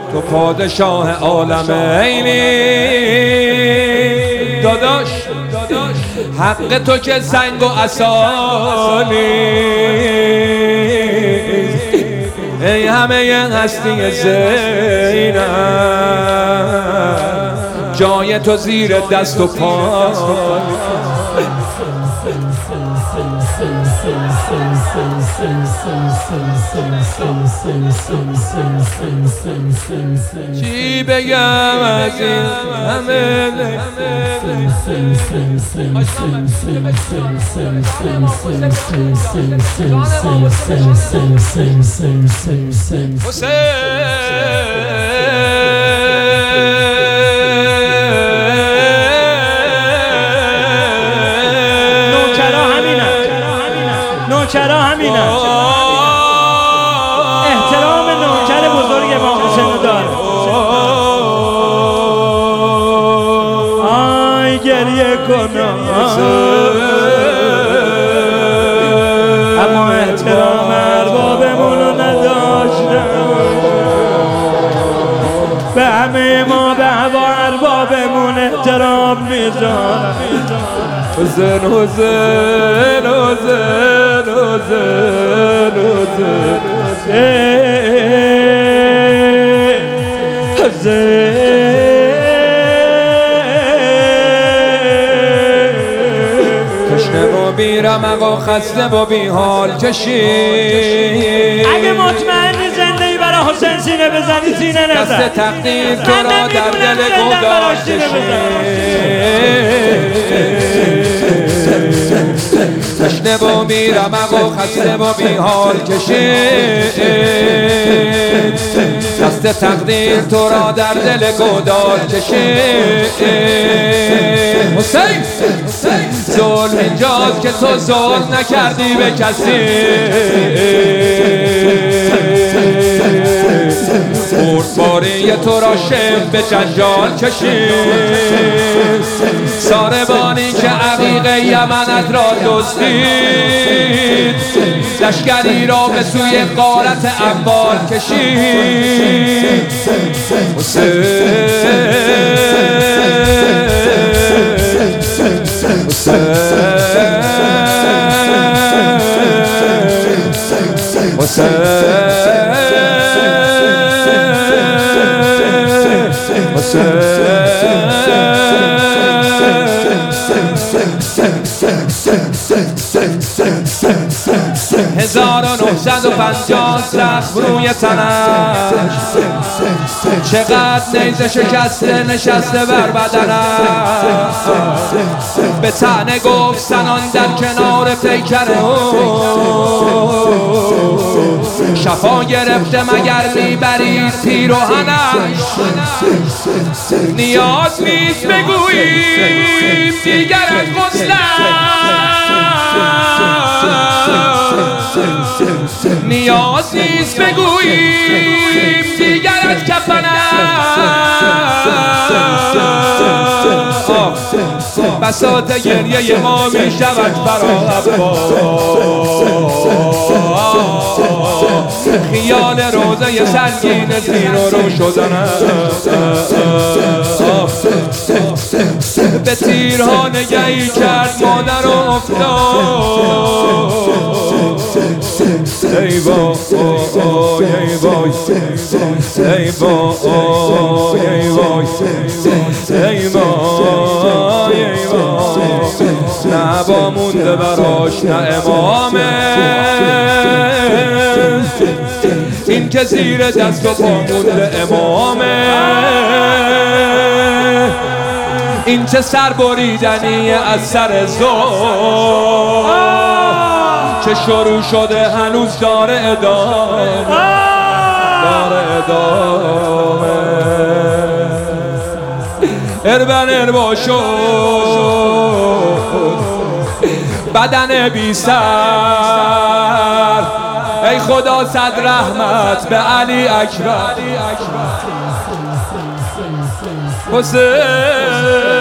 تو پادشاه عالمینی داداش حق تو که سنگ و عصا ای همه هستی زینب جای تو زیر دست و پا چی بگم از این همه نوکرا همینه احترام نوکر بزرگ امام حسین داره. آی گریه کنم اما احترام اربابمون رو نداشتم. به همه ما به هوا اربابمون احترام میذارم. حسین حسین حسین حسین تشنه و بیرمق و خسته و بی حال کشید. اگه مطمئنی زندگی برای حسین سینه بزنی سینه نزن. دست تقدیر تو را در دل گداز تشنه و بیرمق و خسته و بی حال کشید. دست تقدیر تو را در دل گداز کشید. حسین ظلم اینجاست که تو ظلم نکردی به کسی. بردباری تو را شم به جنجال کشید. ساربانی که عقیق یمنت را دزدید لشکری را به سوی غارت انبار کشید. حسین هزار و 950 زخم روی تنش چقدر نیزه شکسته نشسته بر بدنش. به طعنه گفت سنان در کنار پیکر شفا گرفته مگر میبرید پیراهنش. نیاز نیست بگوییم دیگر از نیاز نیست بگوییم دیگر از بساط گریه ما می شود فرا خیال روزه سنگین زیر و رو شدن به تیرها نگهی کرد مادر و افتاد. ای وای ای وای ای وای ای وای ای وای ای وای نه با مونده براش نه امامه. این که زیر دست و پا مونده امامه. این چه سر بریدنی از سر زور که شروع شده هنوز داره ادامه اربن اربا شد بدن بی سر. ای خدا صد رحمت به علی اکبر. حسین